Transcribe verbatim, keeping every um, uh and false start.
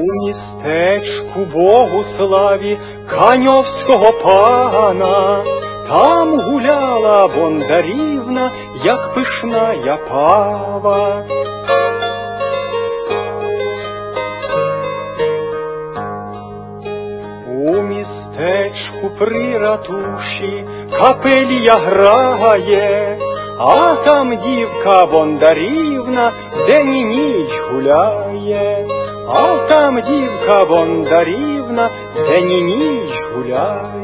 У містечку Богуславі каньовського пана там гуляла бондарівна, як пишна япава. У містечку при ратуші капелія грає, а там дівка бондарівна день і ніч гуляє, а там дівка бондарівна день і ніч гуляє.